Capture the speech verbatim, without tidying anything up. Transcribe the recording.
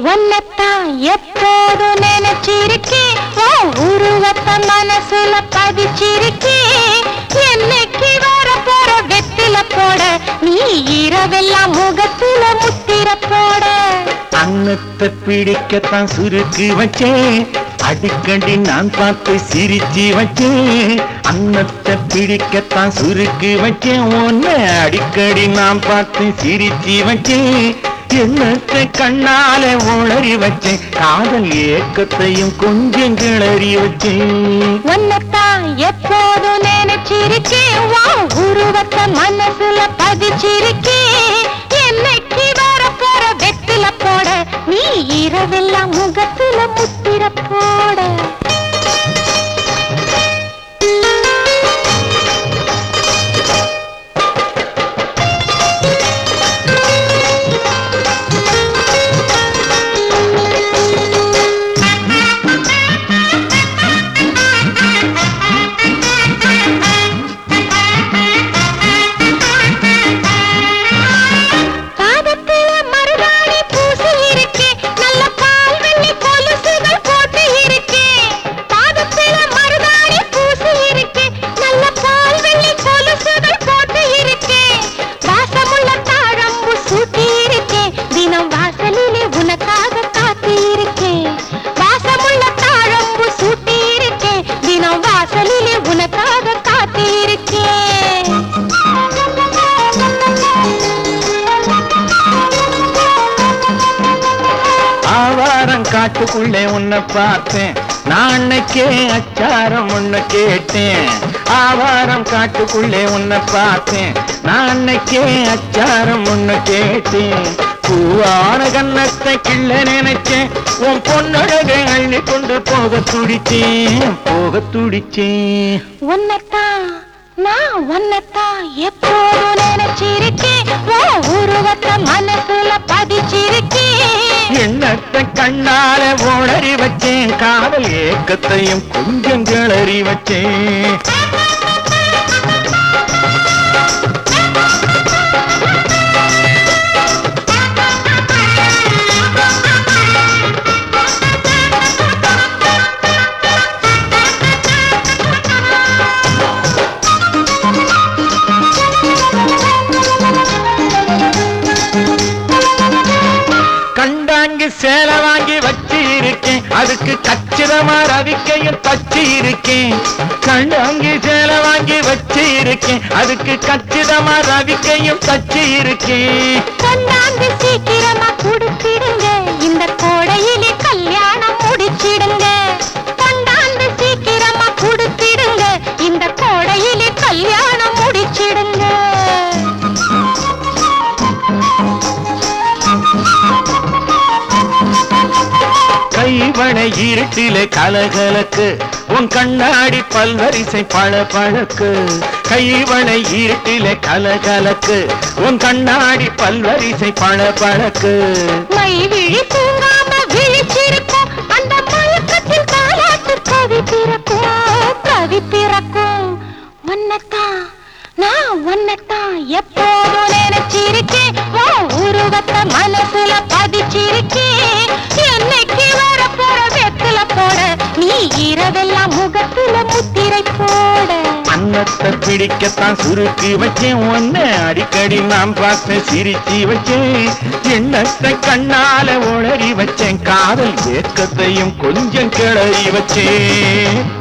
ஒன்னத்தான் எப்போது நினைச்சிருக்கேன், உருவத்தை மனசுல பதிச்சிருக்கேன். என்னைக்கு வர போற வெத்தில போட, நீ இரவெல்லாம் முகத்துல முத்திர போட. அன்னத்தை பிடிக்கத்தான் சுருக்கு வச்சேன், அடிக்கடி நான் பார்த்து சிரிச்சு வச்சேன். அன்னத்தை பிடிக்கத்தான் சுருக்கு வச்சேன், ஒன்னு அடிக்கடி நான் பார்த்து சிரிச்சு வச்சேன். எண்ணத்தை கண்ணால உளறி வச்சேன், காதல் ஏக்கத்தையும் கொஞ்சம் கிளறி வச்சேன். ஒன்னத்தான் எப்போதும் நினைச்சிருக்கேன், உருவத்தை மனசுல பதிச்சிருக்கேன். என்னைக்கு வர போற வெத்தில போட, நீ இரவெல்லாம் முகத்துல முத்திர போட. காட்டுக்குள்ளே உன்னை பார்த்தேன், நான் அன்னைக்கே அச்சாரம் ஒண்ணு கேட்டேன். ஆவாரம் காட்டுக்குள்ளே உன்னை பார்த்தேன், நான் அன்னைக்கே அச்சாரம் ஒண்ணு கேட்டேன். பூவான கண்ணத்தை கிள்ள நினைச்சேன், உன் பொன்னழகை அள்ளி கொண்டு போக துடிச்சேன், போக துடிச்சேன். உன்னத்தான் நான் ஒன்னத்தான் எப்போதும் நினைச்சிருக்கேன், உருவத்தை மனசுல பதிச்சிருக்கேன். எண்ணத்தை கண்ணால உளறி வச்சேன், காதல் ஏக்கத்தையும் கொஞ்சம் கிளறி வச்சேன். சேலை வாங்கி வச்சு இருக்கேன், அதுக்கு கச்சிதமா ரவிக்கையும் தச்சு இருக்கேன். கண்டாங்கி சேலை வாங்கி வச்சு இருக்கேன், அதுக்கு கச்சிதமா ரவிக்கையும் தச்சு இருக்கேன். கண்டாந்து சீக்கிரமா குடுத்திடுங்க, இந்த கோடையிலே கல்யாணம் முடிச்சிடுங்க. கண்டாந்து சீக்கிரமா குடுத்திடுங்க, இந்த கோடையிலே கல்யாணம் முடிச்சிடுங்க. கைவளை இருட்டிலே கலகலக்கு, உன் கண்ணாடி பல்வரிசை பழ பழக்கு. கைவளை இருட்டிலே கலகலக்கு, உன் கண்ணாடி பல்வரிசை பழ பழக்கு. மை விழி தூங்காம விழிச்சிருக்கும், அந்த மயக்கத்தில் தாலாட்டு கவி பிறக்கும், கவி பிறக்கும். ஒன்னத்தான் நான் ஒன்னத்தான் எப்போதும் நினைச்சிருக்கேன், உருவத்தை மனசுல பதிச்சிருக்கேன். என்னைக்கு வர போற வெத்தில போட, நீ இரவெல்லாம் முகத்துல முத்திரை போட. அன்னத்தை பிடிக்கத்தான் சுருக்கி வச்சேன், ஒன்னு அடிக்கடி நான் பார்த்து சிரிச்சு வச்சேன். எண்ணத்தை கண்ணால உளறி வச்சேன், காதல் ஏக்கத்தையும் கொஞ்சம் கிளறி வச்சேன்.